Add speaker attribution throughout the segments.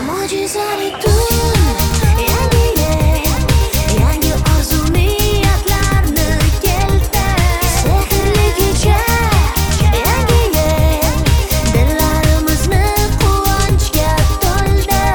Speaker 1: Mo'jizali tun, yangi yil, yangi orzu niyatlarni keltir. Sehrli kecha, yangi yil, dillarimizni quvonchga to'ldir.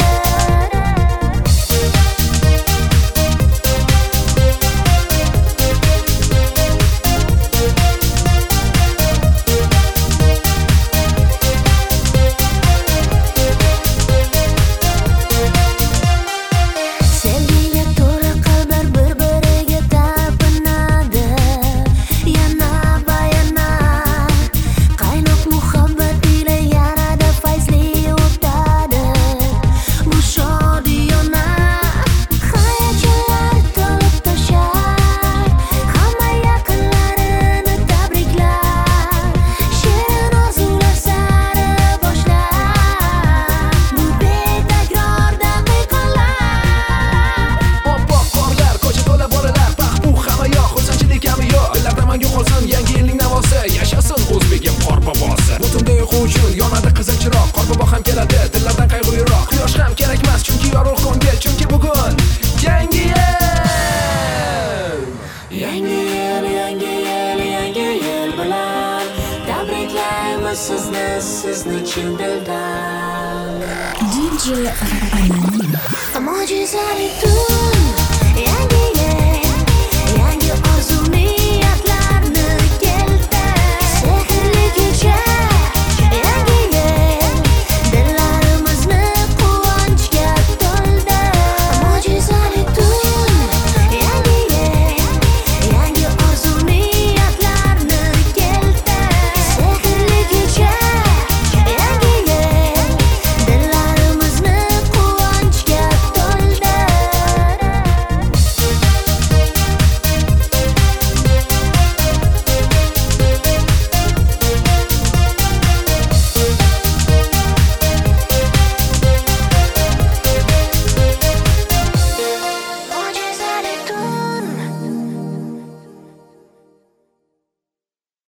Speaker 1: Sevgiga to'la qalblar bir-biriga talpinadi. Yana va yana qaynoq muhabbat ila yanada fayzli o'tadi. Bu shodiyona hayajonlar to'lib toshar. Hamma yaqinlarini tabriklar, shirin orzular sari boshlar. Bu betakror daqiqalar.
Speaker 2: Oppoq qorlar, ko'cha to'la bolalar, baxt bu hamma yoq, xursandchilik kami yo'q. Dillarda mangu qolsin yangi yilning navosi, yashasin o'zbegim qorbobosi. Butunda uyqu uchun yonadi qizil chiroq, qorbobo ham keladi, dillardan qayg'u yiroq. Quyosh ham kerakmas, chunki yorug' ko'ngil, chunki bugun yangi yil.
Speaker 1: Yangi yil, yangi yil, yangi yil bilan tabriklaymiz sizni chin dildan.
Speaker 3: DJ Ramin.
Speaker 1: Mo'jizali tun,